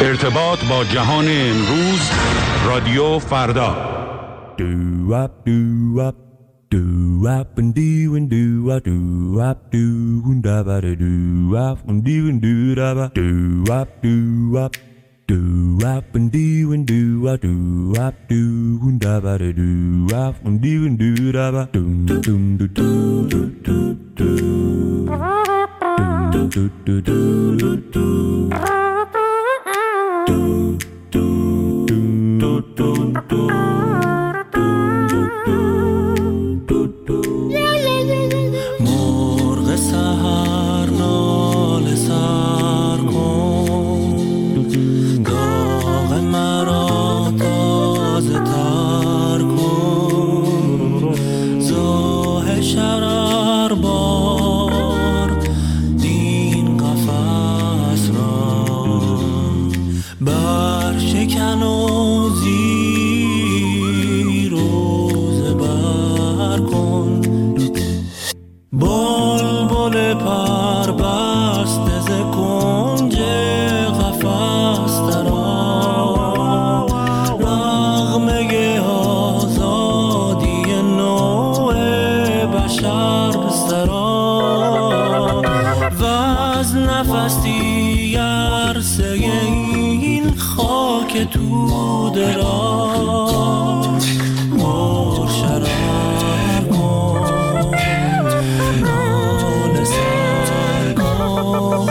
ارتباط با جهان امروز، رادیو فردا. مرغ سحر ناله سر کن، داغ مرا تازه تر کن، زاه شرر بار دین قفس را، برشکن و زیر و زبر کن. بلبل پر بسته ز کنج قفس درآ، نغمه آزادی نوع بشر سرا، و از نفسی عرصه این خاک توده را پر شرر کن، ناله سر کن.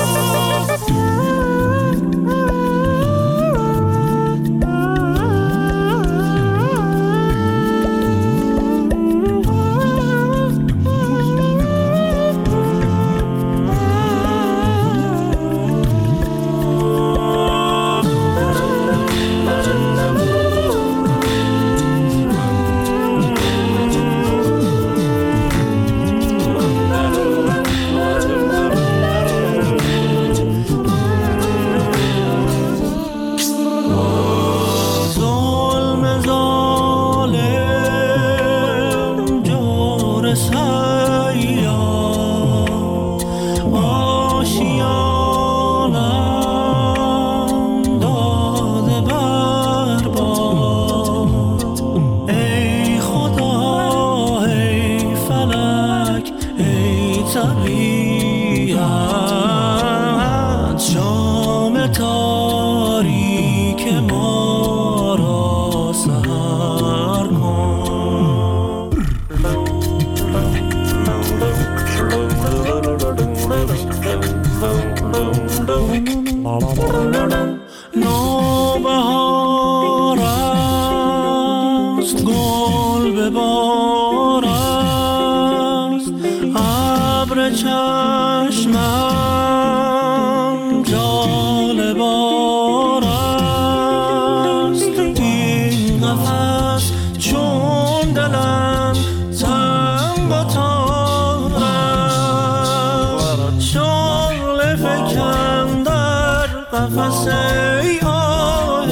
شام تاریک ما را سحر کن. نوبهار است، گل به بار است، ابر چشمم جالبار است. این قفس چون دلم تنگ و تار است، شعله فکن در قفس ای آه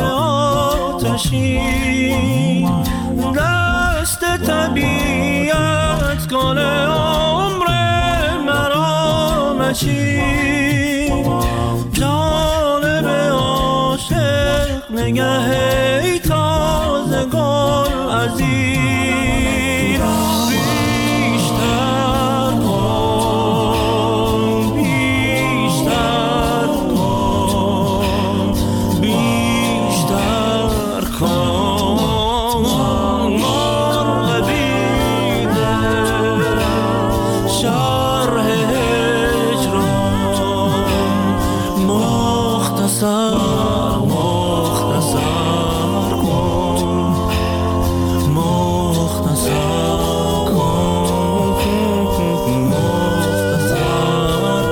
آتشین، دست طبیعت گل عمر مرا مچین. جانب عاشق نگه ای تازه گل عزیز، بیشتر کن، بیشتر کن، بیشتر کن. مرغ بیدل شرح هجران، مختصر کن، مختصر کن، مختصر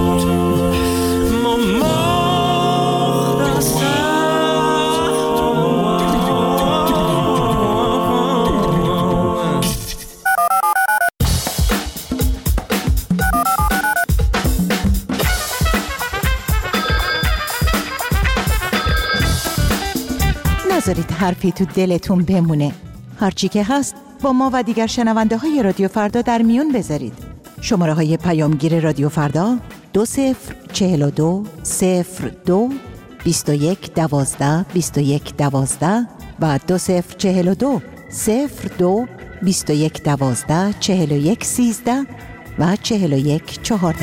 نذارید حرفی تو دلتون بمونه. هرچی که هست با ما و دیگر شنونده های رادیو فردا در میون بذارید. شماره های پیامگیر رادیو فردا 204202 21 12 21 12 و 2042 02 21 12 41 13 و 41 14.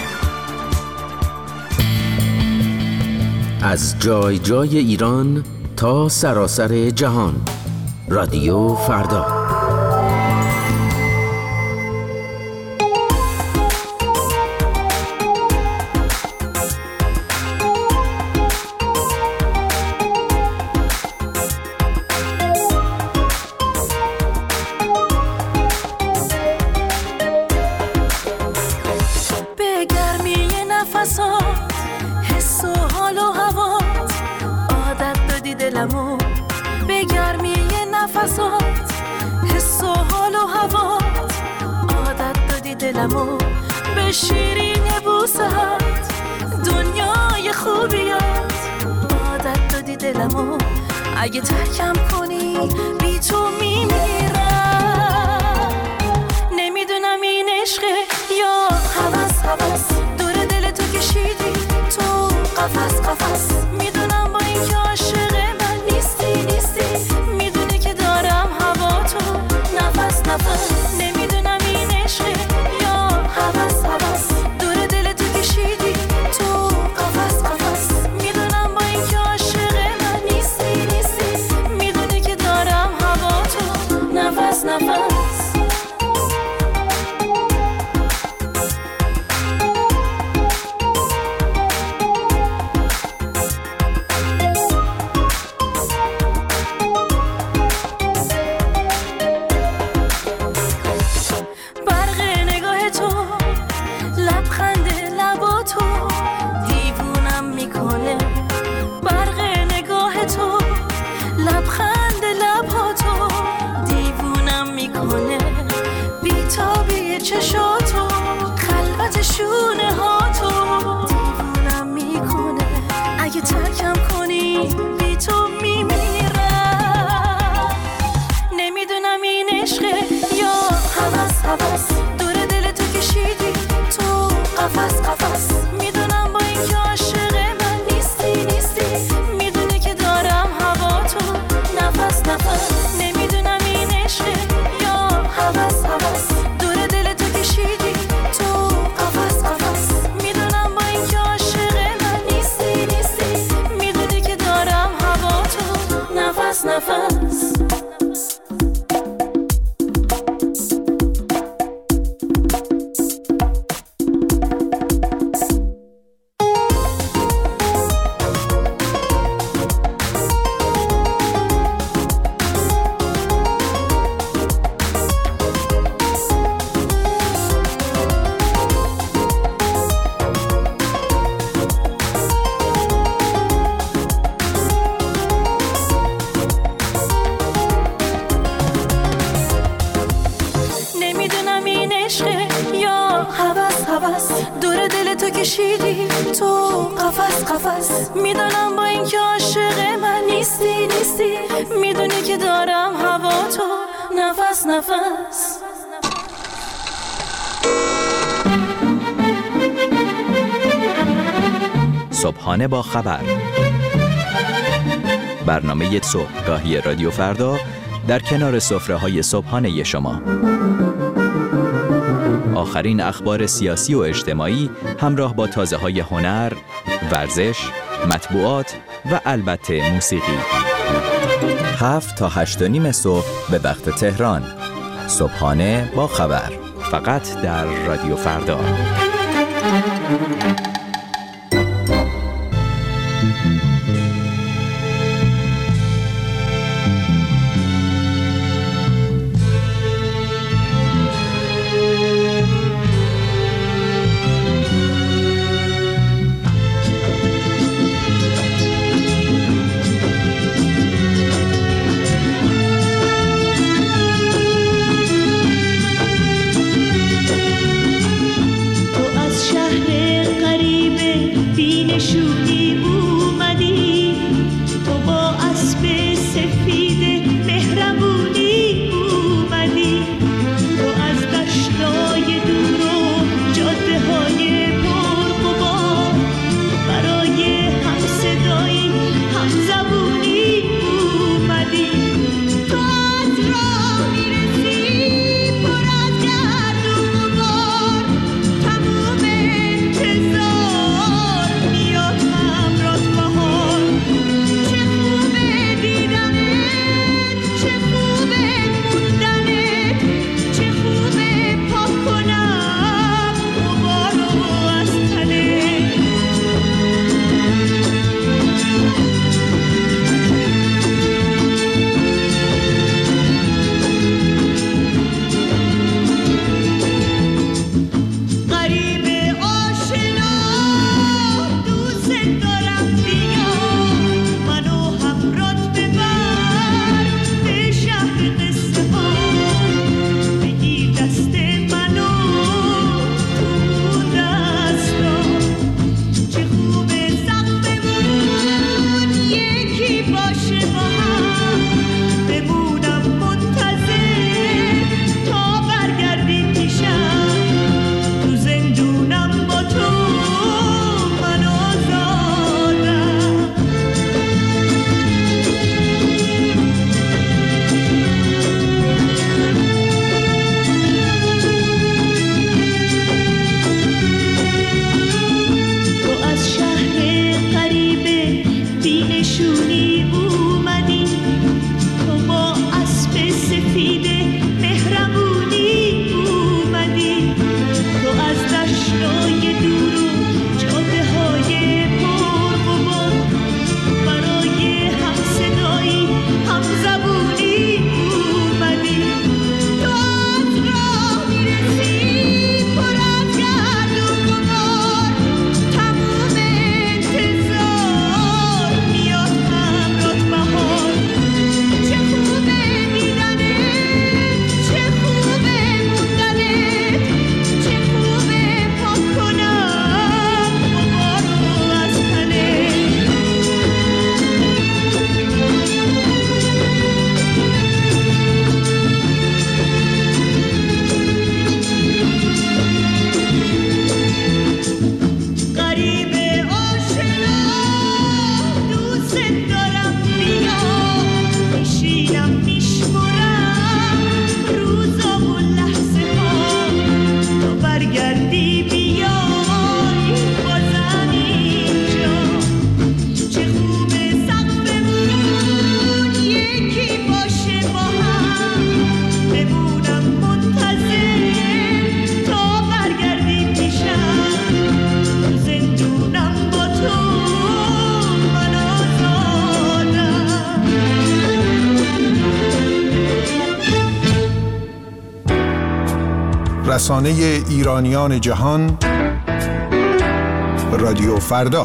از جای جای ایران تا سراسر جهان. رادیو فردا. به گرمی نفسات، حس و حال و هوات، عادت دادی دلمو، به شیرین بوسهات، دنیای خوبیات، عادت دادی دلمو، اگه ترکم کنی بی تو میمیرم. نمیدونم این عشقه یا هوس، دور دل تو کشیدی تو قفس، میدونم با این که عاشق من نیستی، میدونی که دارم هوا تو نفس، نمیدونم این عشقه یا هوس، دور دل تو کشیدی تو قفس، میدونم با این که عاشق من نیستی، میدونی که دارم هوا تو نفس. چشاتو خلوت شونه هاتو دیوونم میکنه، اگه ترکم کنی بی تو میمیرم. نمیدونم این عشقه یا هوس، دور دل تو کشیدی تو قفس، میدونم با این که عاشق من نیستی، میدونی که دارم هوا تو نفس. نمیدونم این عشقه یا هوس، دور دل تو کشیدی تو قفس، میدونم با این که عاشق من نیستی، میدونی که دارم هوا تو نفس. دور دل تو کشیدی تو قفس، میدونم با این که عاشق من نیستی، میدونی که دارم هوا تو نفس. صبحانه با خبر، برنامه صبحگاهی رادیو فردا در کنار سفره‌های صبحانه شما. آخرین اخبار سیاسی و اجتماعی همراه با تازه‌های هنر، ورزش، مطبوعات و البته موسیقی. 7 تا 8:30 صبح به وقت تهران. صبحانه با خبر، فقط در رادیو فردا. شهر غریب بی نشونی اومدی رسانه ایرانیان جهان رادیو فردا.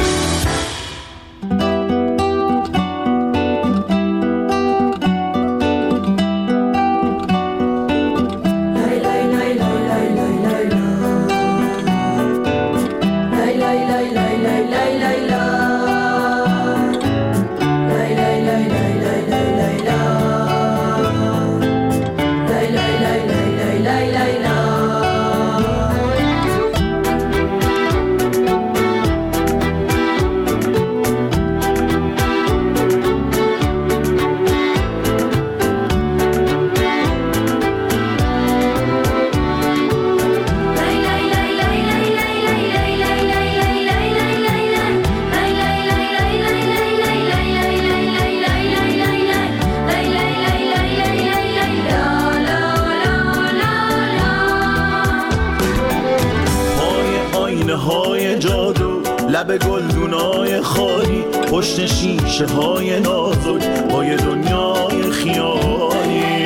های جادو، لب گلدونای خالی، پشت شیشه های نازک، پای دنیای خیالی،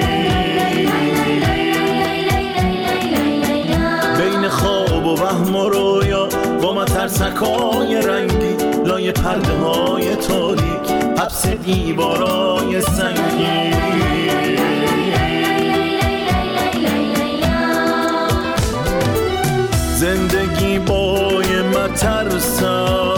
بین خواب و وهم و رویا، با مترسکای رنگی، لای پرده های تاریک، حبس دیوارای سنگی. زندگی بای مترسک،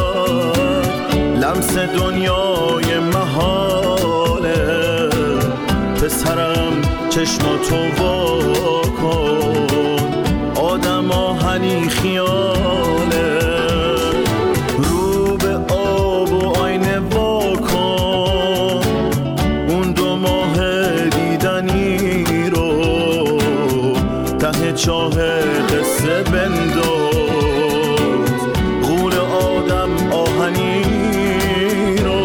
لمس دنیای محاله، پسرم چشماتو وا کن، آدم آهنی خیاله، رو به آب و آینه وا کن، اون 2 ماه دیدنی رو ته چاه قصه بنداز، غول آدم آهنی رو.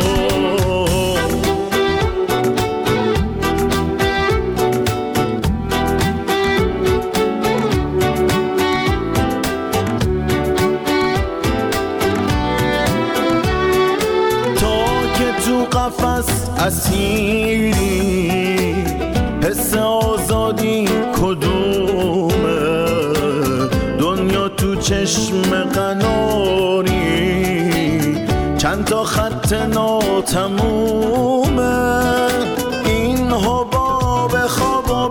تا که تو قفس اسیری، حس آزادی کدومه؟ دنیا تو چشم قناری، چند تا خط ناتمومه، این حباب خوابا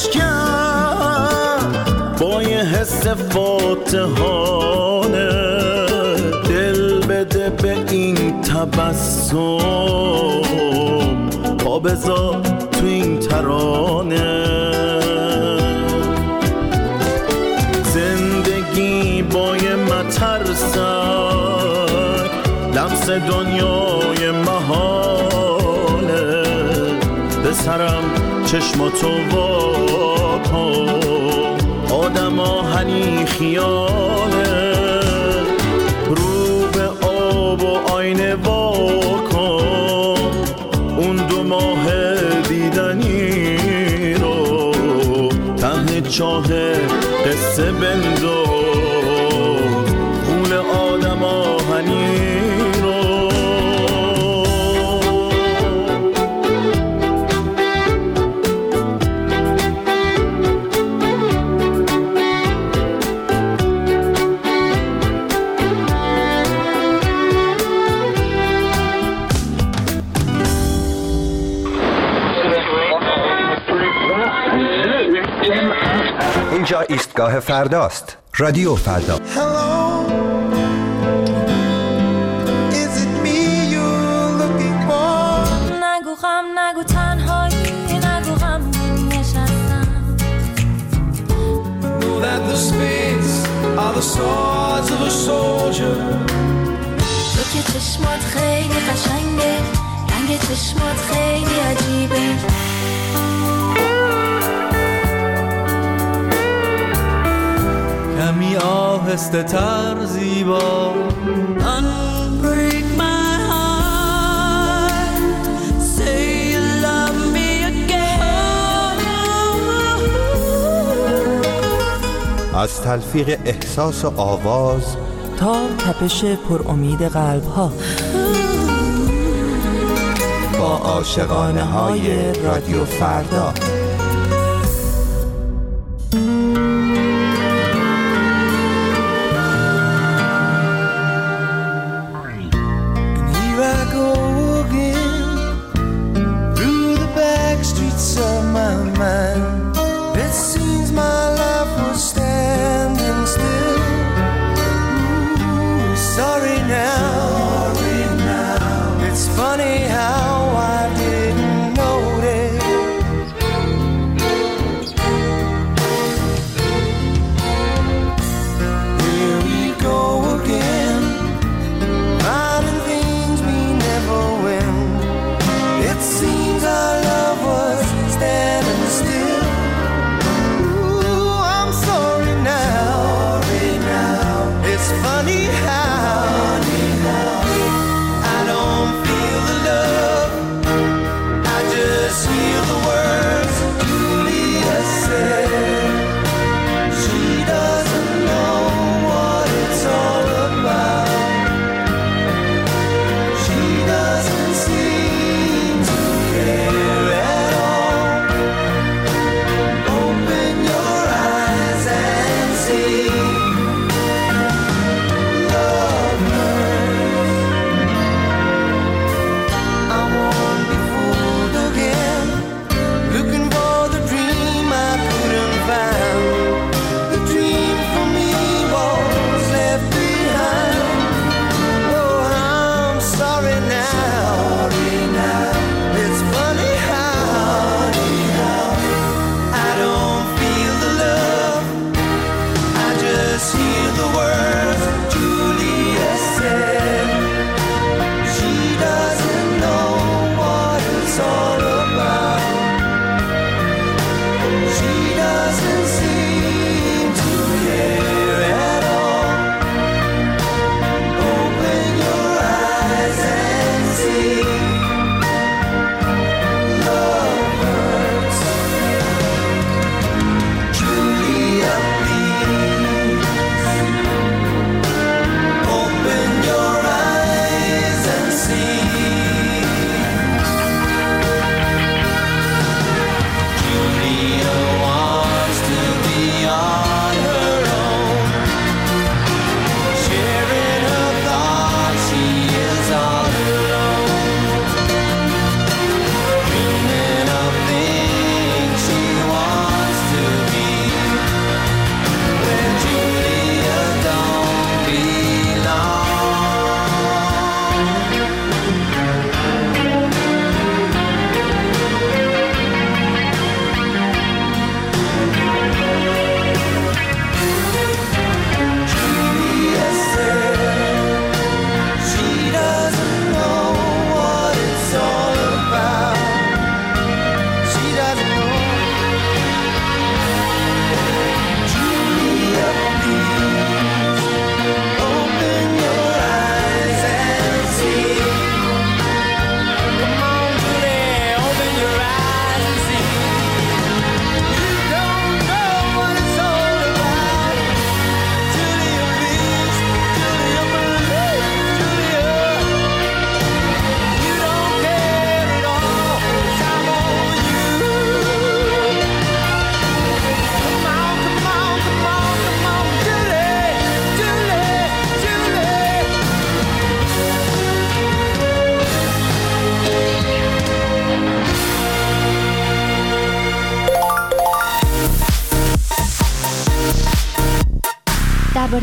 بشکن با یه حس فاتحانه، دل بده به این تبسم، پا بذار تو این ترانه. زندگی بای مترسک، لمس دنیای محاله، به سرم چشماتو وا کن، آدم آهنی خیاله، رو به آب و آینه وا کن، اون 2 ماه دیدنی رو ته چاه قصه بنداز، غول آدم آهنی رو. اینجا ایستگاه فرداست. رادیو فردا. نگو غم، نگو تنهایی، نگو غم نشستم. Know that the spades are the swords of a soldier. تو که چشمات خیلی قشنگه، رنگ چشمات خیلی عجیبه. کمی آهسته تر زیبا. Unbreak my heart, say you love me again. از تلفیق احساس و آواز تا تپش پر امید قلب ها، با عاشقانه های رادیو فردا.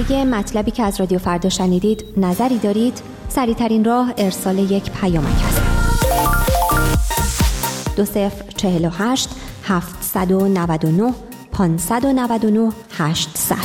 شنیدگی مطلبی که از رادیو فردا شنیدید نظری دارید؟ سریع‌ترین راه ارسال یک پیامک است. 2048 799 599 800.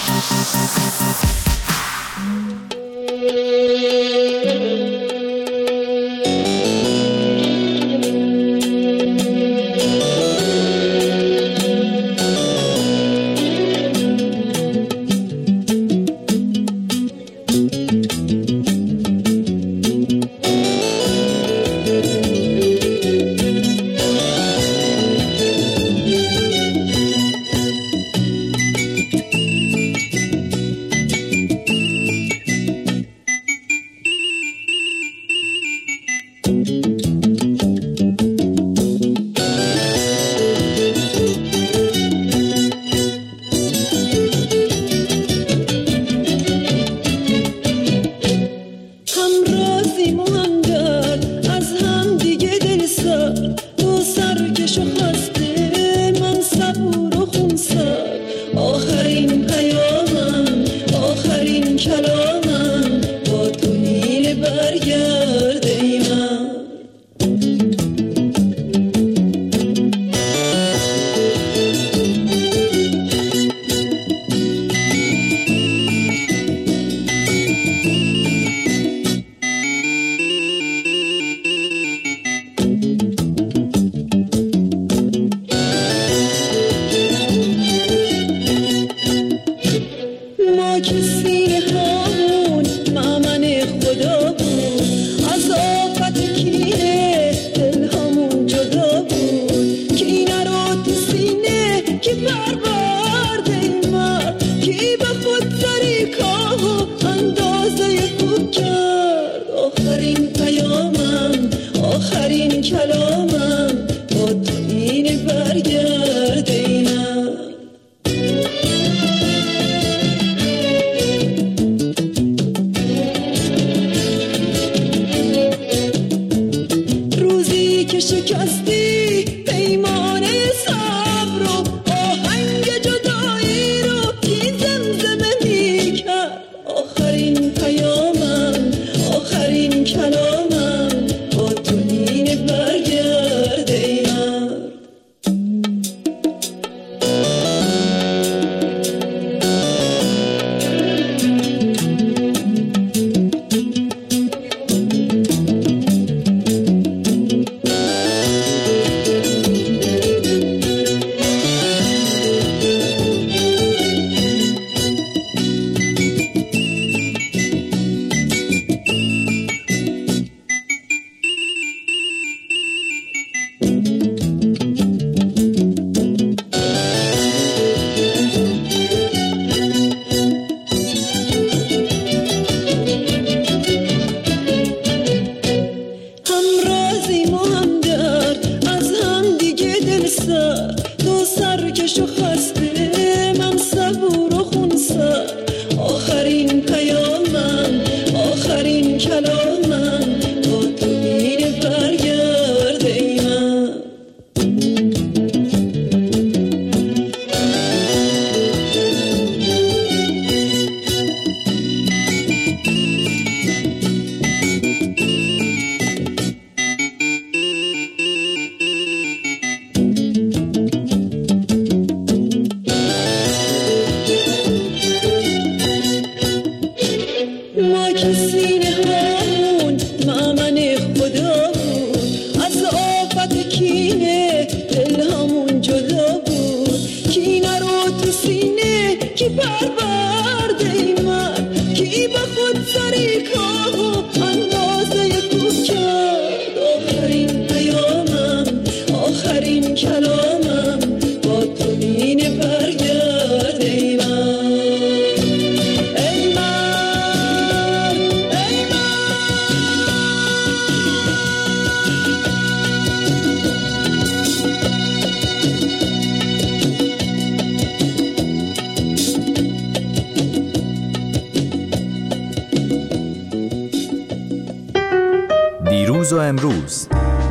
دیروز و امروز،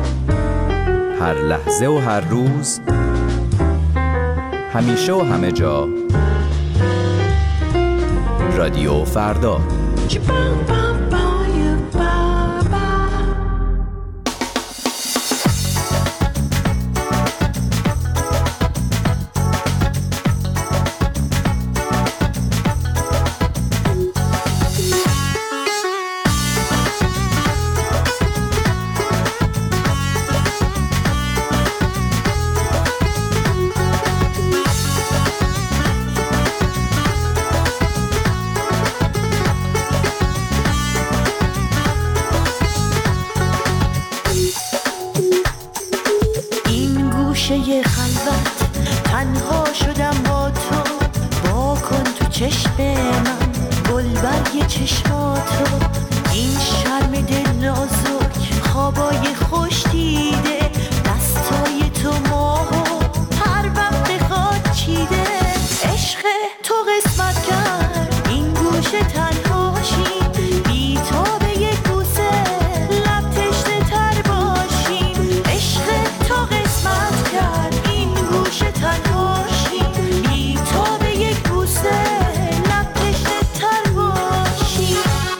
هر لحظه و هر روز، همیشه و همه جا، رادیو فردا. گوشه خلوت تنها شدم با تو، با کن تو چشم من گلبرگ چشماتو، این شرم دل نازک خوابای خوش دیده، دستای تو ماهو هر وقت خاک چیده، عشق تو قسمت کرد این گوشه تنهاشیم، بی تو به یک بوسه لب تشنه تر باشیم، عشق تو قسمت کرد این گوشه تنهاشیم، بی تو به یک بوسه لب تشنه تر باشیم.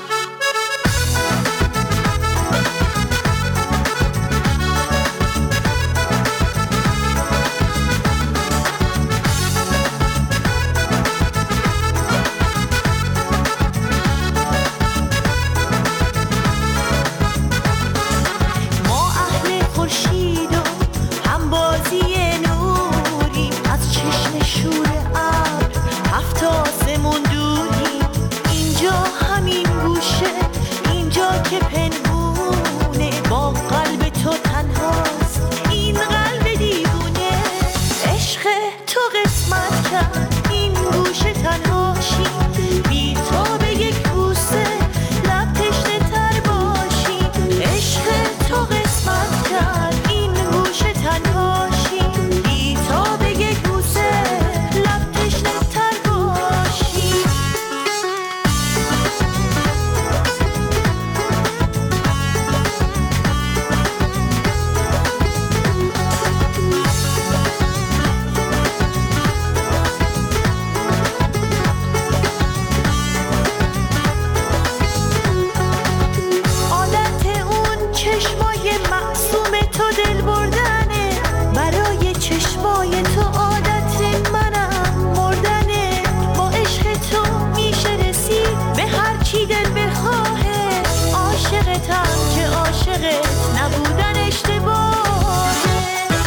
ما اهل خورشید و هم بازی نوریم، از چشم شور ابر هفت آسمون دوریم، اینجا همین گوشه اینجا که پنهونه، با قلب تو تنهاست این قلب دیوونه، عشق تو قسمت کرد این گوشه تنهاشیم، بی تو به یک بوسه لب تشنه تر باشیم، عشق تو قسمت کرد این گوشه تنهاشیم، بی تو به یک بوسه لب تشنه تر باشیم. عادت اون چشمای معصوم تو دل بردنه، برای چشمای تو عادت منم مردنه، با عشق تو میشه رسید به هر چی دل بخواهه، عاشقتم که عاشقت نبودن اشتباهه،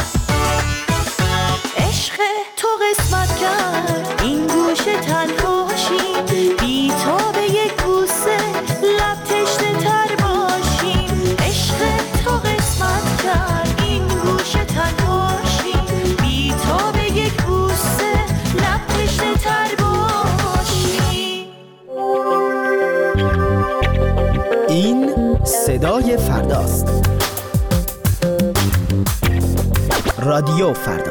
عشق تو قسمت کرد این گوشه تنهاشیم، بی تو به یک بوسه لب تشنه تر باشیم، عشق تو قسمت کرد این گوشه تنهاشیم، بی تو به یک بوسه لب تشنه تر باشیم. این صدای فرداست. رادیو فردا.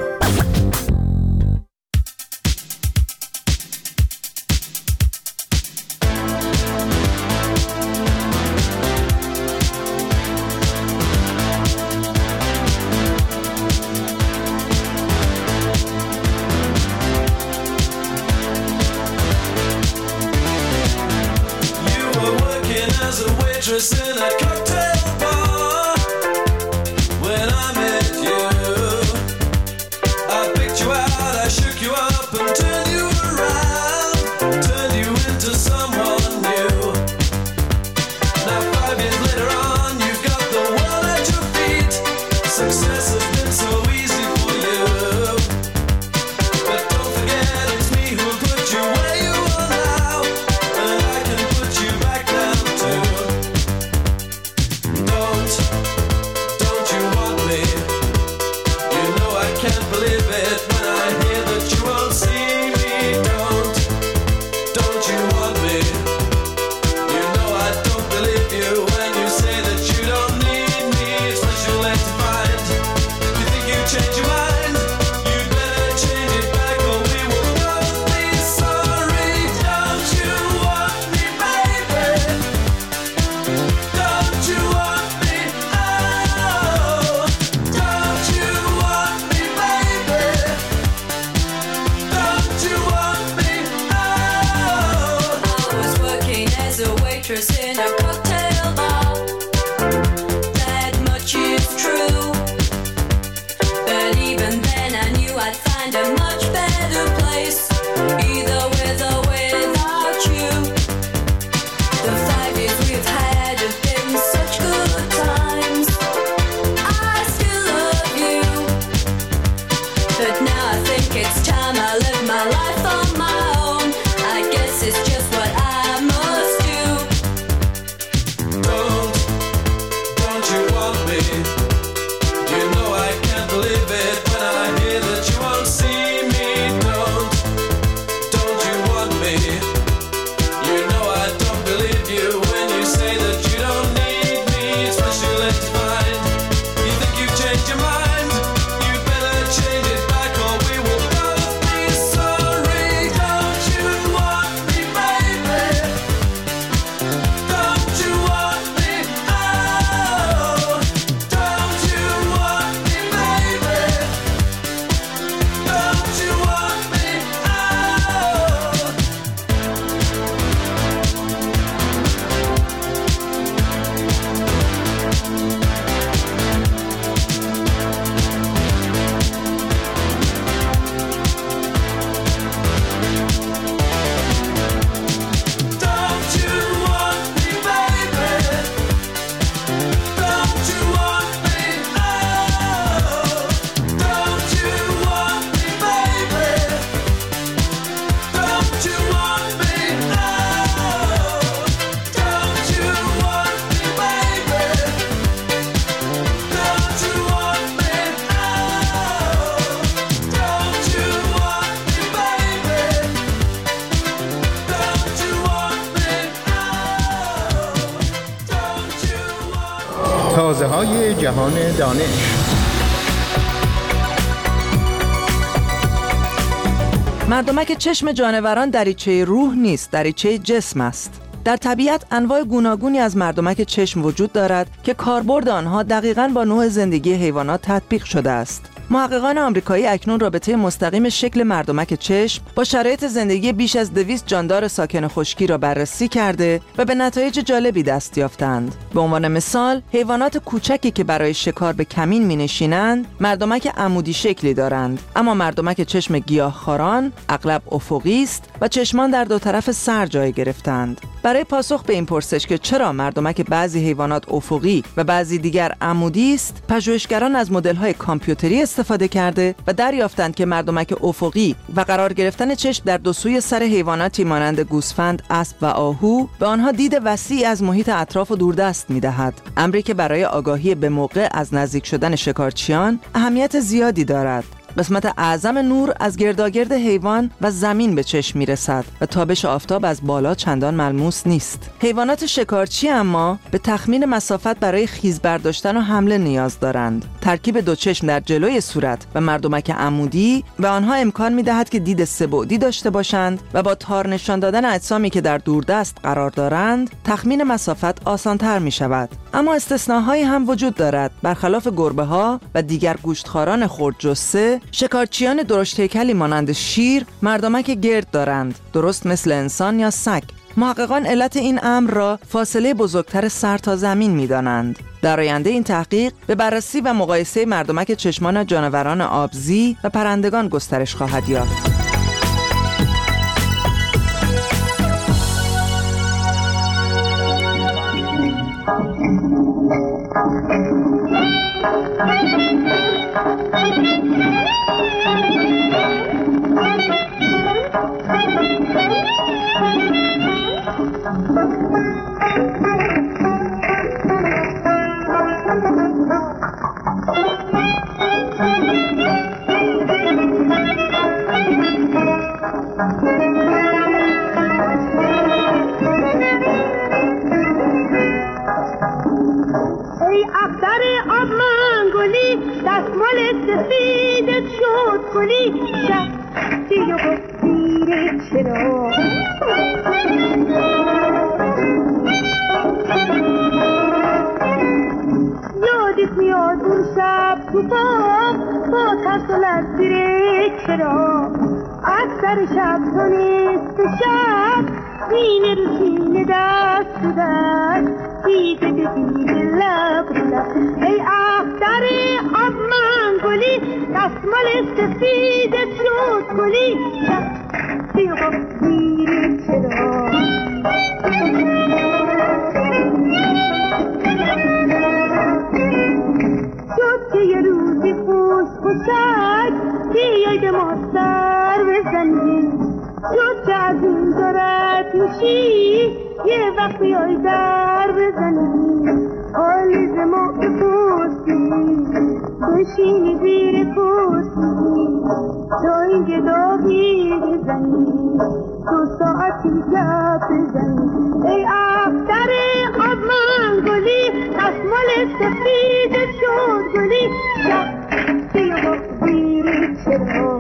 In a cocktail bar when I met you, تازه‌های جهان دانش. مردمک چشم جانوران دریچه روح نیست، دریچه جسم است. در طبیعت انواع گوناگونی از مردمک چشم وجود دارد که کاربرد آنها دقیقاً با نوع زندگی حیوانات تطبیق شده است. محققان آمریکایی اکنون رابطه مستقیم شکل مردمک چشم با شرایط زندگی بیش از 200 جاندار ساکن خشکی را بررسی کرده و به نتایج جالبی دست یافتند. به عنوان مثال، حیوانات کوچکی که برای شکار به کمین می‌نشینند، مردمک عمودی شکلی دارند، اما مردمک چشم گیاهخواران اغلب افقی است و چشمان در دو طرف سر جای گرفتند. برای پاسخ به این پرسش که چرا مردمک بعضی حیوانات افقی و بعضی دیگر عمودی است، پژوهشگران از مدل‌های کامپیوتری استفاده کرده و دریافتند که مردمک افقی و قرار گرفتن چشم در دو سوی سر حیواناتی مانند گوسفند، اسب و آهو به آنها دید وسیع از محیط اطراف و دوردست می‌دهد، امری که برای آگاهی به موقع از نزدیک شدن شکارچیان اهمیت زیادی دارد. قسمت اعظم نور از گرداگرد حیوان و زمین به چشم میرسد و تابش آفتاب از بالا چندان ملموس نیست. حیوانات شکارچی اما به تخمین مسافت برای خیز برداشتن و حمله نیاز دارند. ترکیب دو چشم در جلوی صورت و مردمک عمودی به آنها امکان میدهد که دید سه‌بعدی داشته باشند و با تار نشان دادن اجسامی که در دوردست قرار دارند تخمین مسافت آسان‌تر می شود. اما استثناهایی هم وجود دارد. برخلاف گربه‌ها و دیگر گوشتخواران خردجثه، شکارچیان درشت هیکلی مانند شیر مردمک گرد دارند، درست مثل انسان یا سگ. محققان علت این امر را فاصله بزرگتر سر تا زمین می‌دانند. در آینده این تحقیق به بررسی و مقایسه مردمک چشمان جانوران آبزی و پرندگان گسترش خواهد یافت. ای اختر آب منگولی دستمال سفیدت شد کلی شخصی و بسیره چرا یادت میاد اون شب تو با ترس و لرزیره چرا اکثر شب تو نیست شب سینه رو سینه دست تو دست دیگه به دیگه لب رو لب ای اختر آب من گلی دستمال سفیدت شد گلی بیا میری چرا شد که یه روزی خوش خوشک بیای به ما سر بزنی شد که از این دارد میشی یه وقت بیای در بزنی حالی ز ما بپرسی بشینی زیر پرسی تا این گداهی بزنی 2 ساعتی گپ بزنی ای اختر آب من گلی دستمال سفید شد گلی بیا بیری چرا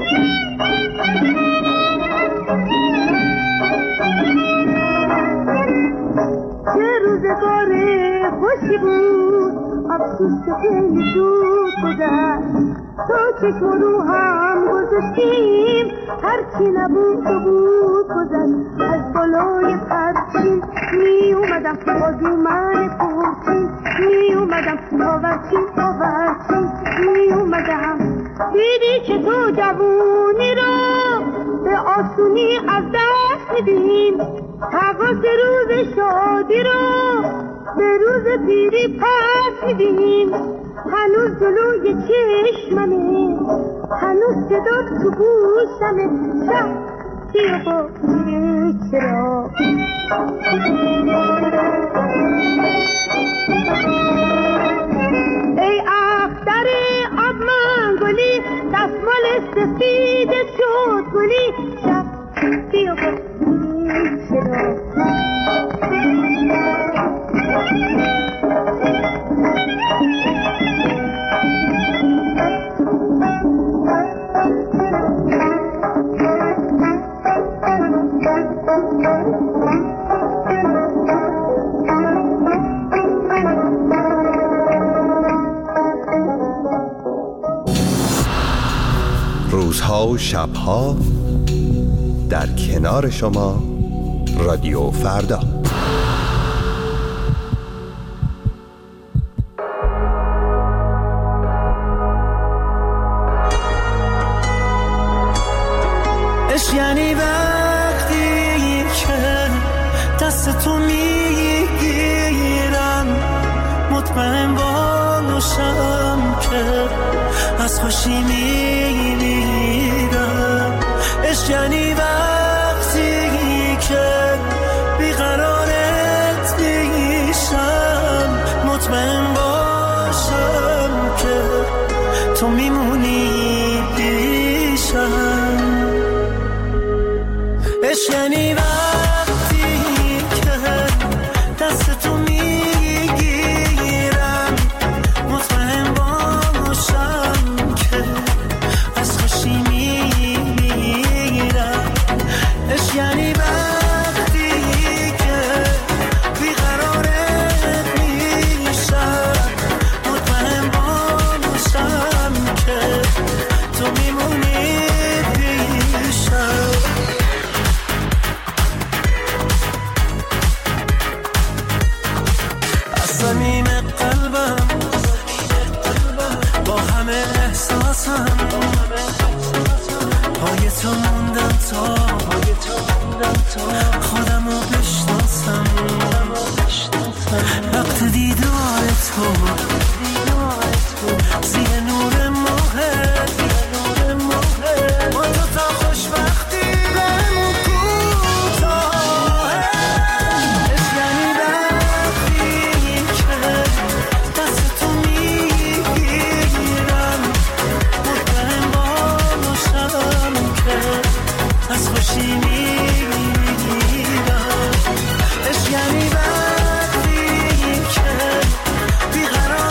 چه روزگار خوشی بود افسوس که خیلی زود گذشت تا چشم رو هم گذاشتیم هرچی نبود و بود گذشت از بالای پرچین می اومدم بازو من پرچین می اومدم آورچین می اومدم دیدی که تو جوونی رو به آسونی از دست میدیم حواس روز شادی رو به روز پیری پس میدیم هنوز جلوی چشممه هنوز صدا تو گوشمه شب بیا با چرا ای اختر آب من گلی دستمال سفید شد گلی شب بیا با چرا روزها و شبها در کنار شما رادیو فردا. عشق یعنی وقتی که دست تو میگیرم مطمئن باشم که از خوشی میمیرم. عشق یعنی وقتی که بیقرارت میشم مطمئن باشم که تو میمونی پیشم. عشق یعنی وقتی که دست تو میگیرم مطمئن باشم که از خوشی میمیرم. عشق یعنی وقتی که بیقرارت میشم مطمئن باشم که تو میمونی پیشم. زمین قلبم با همه احساسم پای تو موندم تا خودمو بشناسم. وقت دیدار تو زیر نور ماه با تو تا خوشبختی بمون کوتاه. از خوشی میگیرم. عشق یعنی وقتی که بیقرار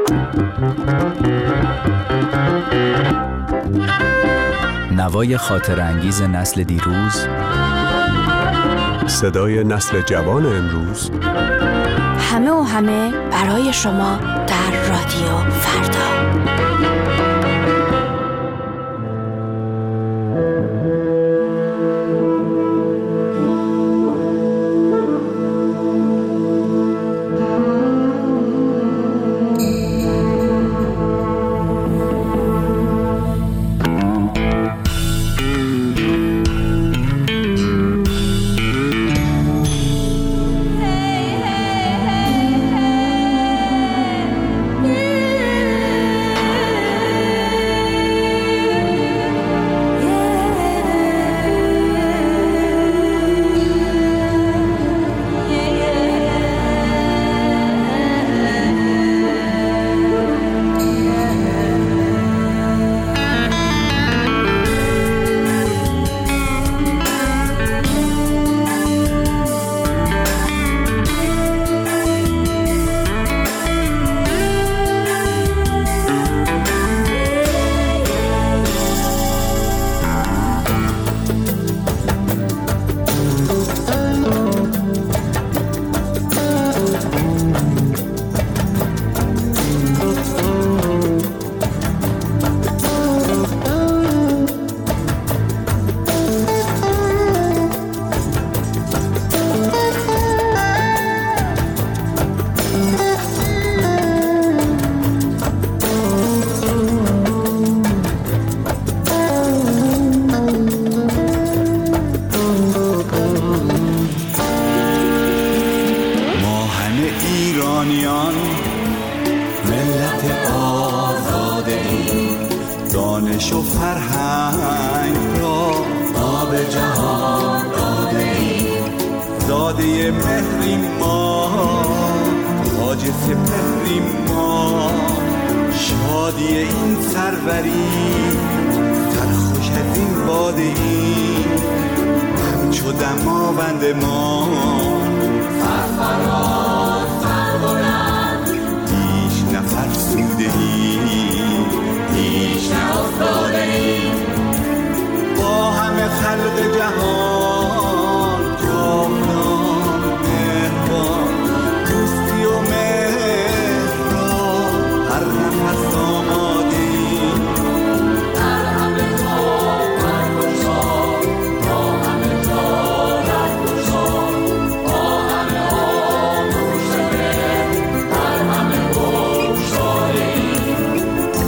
نوای خاطر انگیز نسل دیروز، صدای نسل جوان امروز، همه و همه برای شما در رادیو فردا. دانش و فرهنگ را آب جهان داده ایم، زاده مهریم ما، تاج سپهریم ما، شادی این سروری سرخوش از این باده ایم، همچو دماوند ما سرفراز سربلند، هیچ نفرسوده ایم، هیچ نافتاده ایم، با همه خلق جهان جاودان مهربان، دوستی و مهر را هر نفس آماده ایم، در همه جا برگشا، با همه جا رهگشا، با همه آغوش مهر در همه بگشاده ایم.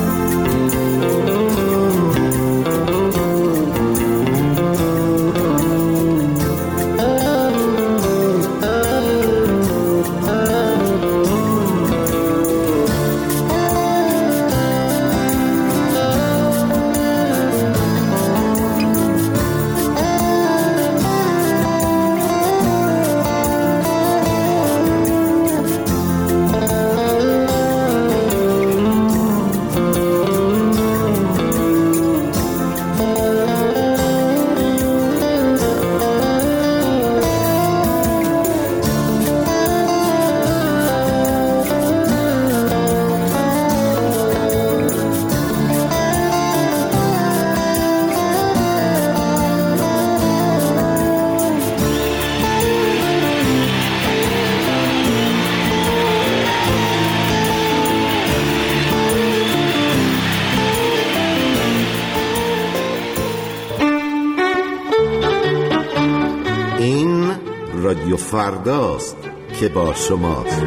این رادیو فرداست که با شماست.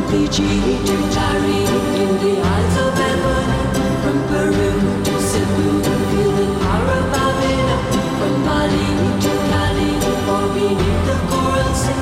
Fiji to Tahrir, in the Isles of Ebony, from Peru to Cebu, feel the power of Babylon, from Bali to Cali, far beneath the coral sea.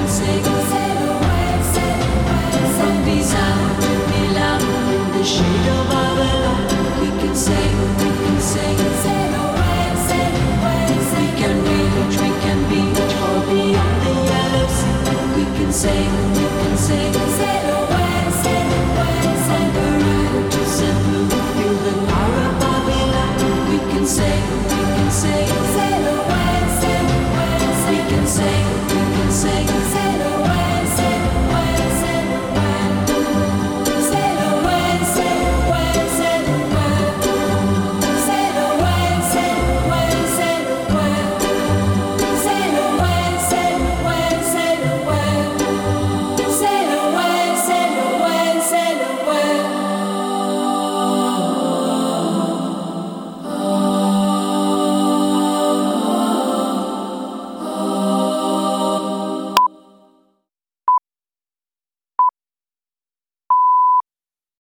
Shade